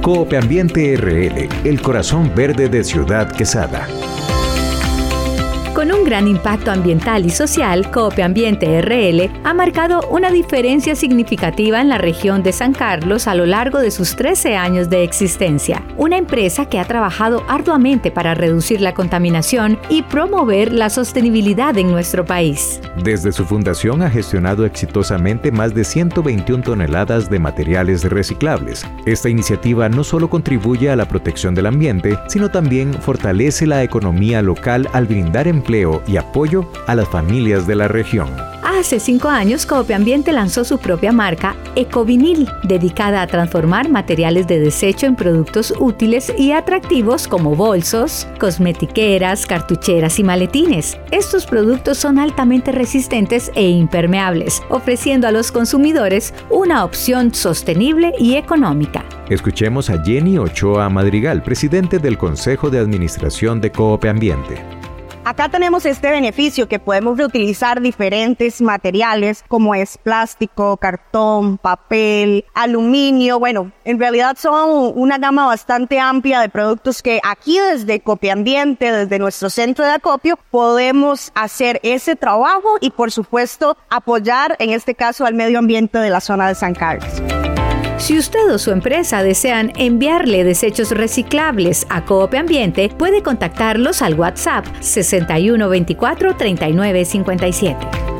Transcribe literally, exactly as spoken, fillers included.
Coop Ambiente R L, el corazón verde de Ciudad Quesada. Con un gran impacto ambiental y social, Coop Ambiente R L ha marcado una diferencia significativa en la región de San Carlos a lo largo de sus trece años de existencia. Una empresa que ha trabajado arduamente para reducir la contaminación y promover la sostenibilidad en nuestro país. Desde su fundación ha gestionado exitosamente más de ciento veintiuna toneladas de materiales reciclables. Esta iniciativa no solo contribuye a la protección del ambiente, sino también fortalece la economía local al brindar empleo y apoyo a las familias de la región. Hace cinco años, Coop Ambiente lanzó su propia marca Ecovinil, dedicada a transformar materiales de desecho en productos útiles y atractivos como bolsos, cosmetiqueras, cartucheras y maletines. Estos productos son altamente resistentes e impermeables, ofreciendo a los consumidores una opción sostenible y económica. Escuchemos a Jenny Ochoa Madrigal, presidente del Consejo de Administración de Coop Ambiente. Acá tenemos este beneficio que podemos reutilizar diferentes materiales como es plástico, cartón, papel, aluminio. Bueno, en realidad son una gama bastante amplia de productos que aquí desde Coop Ambiente, desde nuestro centro de acopio, podemos hacer ese trabajo y por supuesto apoyar en este caso al medio ambiente de la zona de San Carlos. Si usted o su empresa desean enviarle desechos reciclables a Coop Ambiente, puede contactarlos al WhatsApp sesenta y uno veinticuatro treinta y nueve cincuenta y siete.